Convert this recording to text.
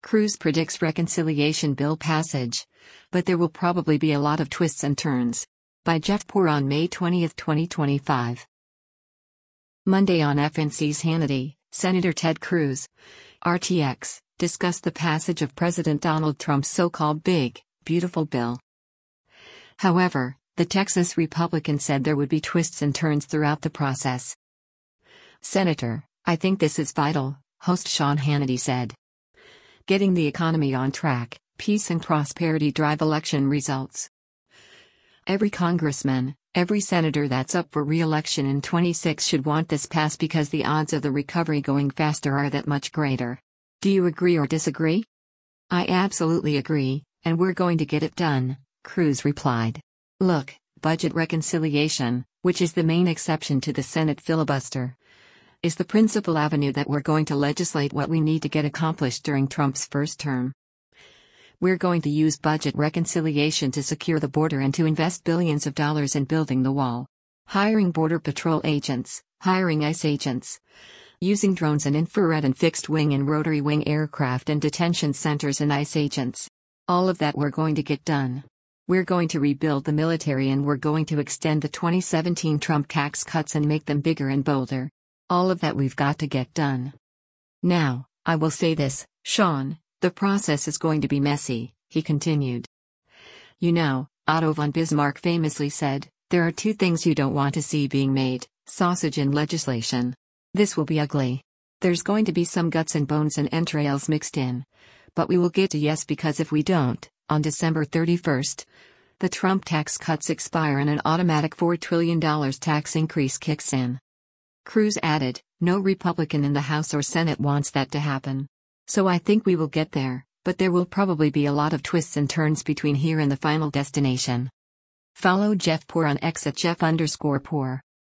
Cruz predicts reconciliation bill passage. But there will probably be a lot of twists and turns. By Jeff Poor on May 20, 2025. Monday on FNC's Hannity, Senator Ted Cruz, RTX, discussed the passage of President Donald Trump's so-called Big, Beautiful Bill. However, the Texas Republican said there would be twists and turns throughout the process. Senator, I think this is vital, host Sean Hannity said. Getting the economy on track, peace and prosperity drive election results. Every congressman, every senator that's up for re-election in 26 should want this passed because the odds of the recovery going faster are that much greater. Do you agree or disagree? I absolutely agree, and we're going to get it done, Cruz replied. Look, budget reconciliation, which is the main exception to the Senate filibuster, is the principal avenue that we're going to legislate what we need to get accomplished during Trump's first term. We're going to use budget reconciliation to secure the border and to invest billions of dollars in building the wall. Hiring Border Patrol agents, hiring ICE agents. Using drones and infrared and fixed-wing and rotary-wing aircraft and detention centers and ICE agents. All of that we're going to get done. We're going to rebuild the military and we're going to extend the 2017 Trump tax cuts and make them bigger and bolder. All of that we've got to get done. Now, I will say this, Sean, the process is going to be messy, he continued. You know, Otto von Bismarck famously said, there are two things you don't want to see being made, sausage and legislation. This will be ugly. There's going to be some guts and bones and entrails mixed in. But we will get to yes because if we don't, on December 31st, the Trump tax cuts expire and an automatic $4 trillion tax increase kicks in. Cruz added, no Republican in the House or Senate wants that to happen. So I think we will get there, but there will probably be a lot of twists and turns between here and the final destination. Follow Jeff Poor on X at Jeff_Poor.